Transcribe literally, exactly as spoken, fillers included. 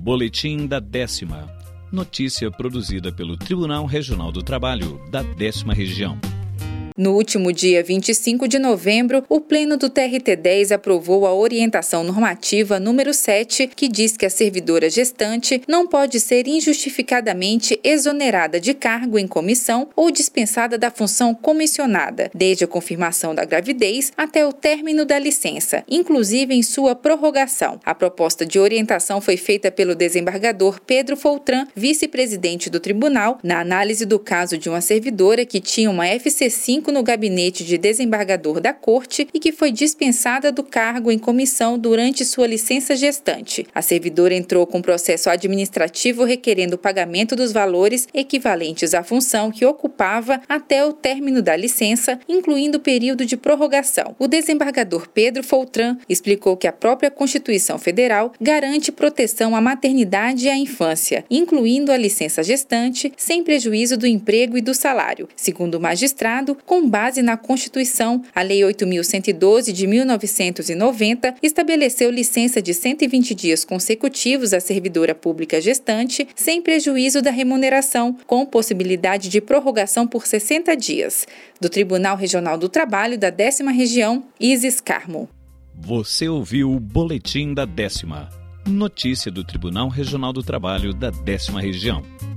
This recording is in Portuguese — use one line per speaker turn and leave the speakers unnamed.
Boletim da Décima. Notícia produzida pelo Tribunal Regional do Trabalho da Décima Região.
No último dia vinte e cinco de novembro, o Pleno do T R T dez aprovou a orientação normativa número sete, que diz que a servidora gestante não pode ser injustificadamente exonerada de cargo em comissão ou dispensada da função comissionada, desde a confirmação da gravidez até o término da licença, inclusive em sua prorrogação. A proposta de orientação foi feita pelo desembargador Pedro Foltran, vice-presidente do tribunal, na análise do caso de uma servidora que tinha uma F C cinco no gabinete de desembargador da Corte e que foi dispensada do cargo em comissão durante sua licença gestante. A servidora entrou com processo administrativo requerendo o pagamento dos valores equivalentes à função que ocupava até o término da licença, incluindo o período de prorrogação. O desembargador Pedro Foltran explicou que a própria Constituição Federal garante proteção à maternidade e à infância, incluindo a licença gestante, sem prejuízo do emprego e do salário. Segundo o magistrado, com base na Constituição, a Lei oito mil cento e doze de mil novecentos e noventa estabeleceu licença de cento e vinte dias consecutivos à servidora pública gestante, sem prejuízo da remuneração, com possibilidade de prorrogação por sessenta dias. Do Tribunal Regional do Trabalho da Décima Região, Isis Carmo.
Você ouviu o Boletim da Décima. Notícia do Tribunal Regional do Trabalho da Décima Região.